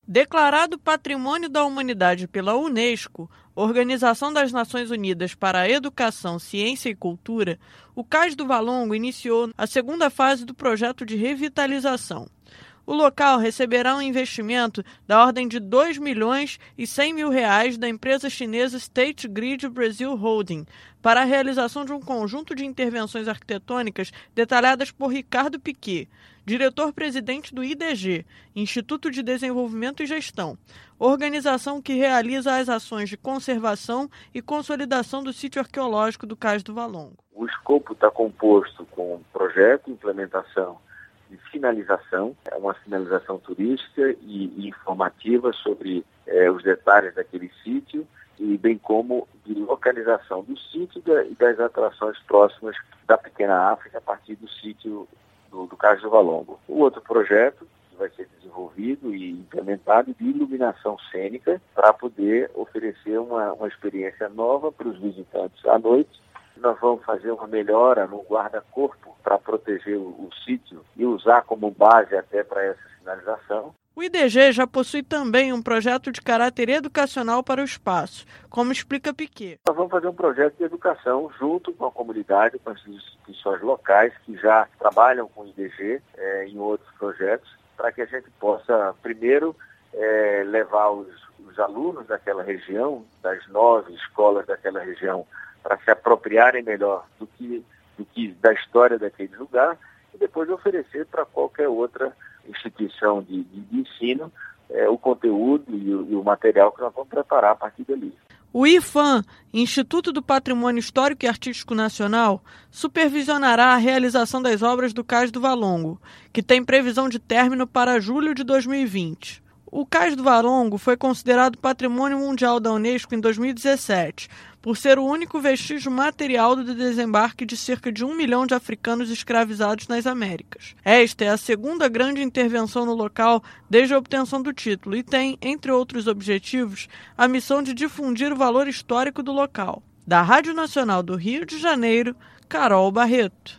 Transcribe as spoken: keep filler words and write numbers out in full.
Declarado Patrimônio da Humanidade pela Unesco, Organização das Nações Unidas para a Educação, Ciência e Cultura, o Cais do Valongo iniciou a segunda fase do projeto de revitalização. O local receberá um investimento da ordem de dois milhões e cem mil reais da empresa chinesa State Grid Brazil Holding para a realização de um conjunto de intervenções arquitetônicas detalhadas por Ricardo Piquet, diretor-presidente do I D G, Instituto de Desenvolvimento e Gestão, organização que realiza as ações de conservação e consolidação do sítio arqueológico do Cais do Valongo. O escopo está composto com projeto, implementação e finalização, é uma finalização turística e, e informativa sobre é, os detalhes daquele sítio, e bem como de localização do sítio e das atrações próximas da Pequena África a partir do sítio do, do Cais do Valongo. O outro projeto que vai ser desenvolvido e implementado de iluminação cênica para poder oferecer uma, uma experiência nova para os visitantes à noite. Nós vamos fazer uma melhora no guarda-corpo para proteger o, o sítio e usar como base até para essa sinalização. O I D G já possui também um projeto de caráter educacional para o espaço, como explica Piquet. Nós vamos fazer um projeto de educação junto com a comunidade, com as instituições locais que já trabalham com o I D G é, em outros projetos, para que a gente possa, primeiro, é, levar os, os alunos daquela região, das nove escolas daquela região, para se apropriarem melhor do que, do que da história daquele lugar, e depois oferecer para qualquer outra instituição de, de, de ensino é, o conteúdo e o, e o material que nós vamos preparar a partir dali. O IPHAN, Instituto do Patrimônio Histórico e Artístico Nacional, supervisionará a realização das obras do Cais do Valongo, que tem previsão de término para julho de dois mil e vinte. O Cais do Valongo foi considerado Patrimônio Mundial da Unesco em dois mil e dezessete, por ser o único vestígio material do desembarque de cerca de um milhão de africanos escravizados nas Américas. Esta é a segunda grande intervenção no local desde a obtenção do título e tem, entre outros objetivos, a missão de difundir o valor histórico do local. Da Rádio Nacional do Rio de Janeiro, Carol Barreto.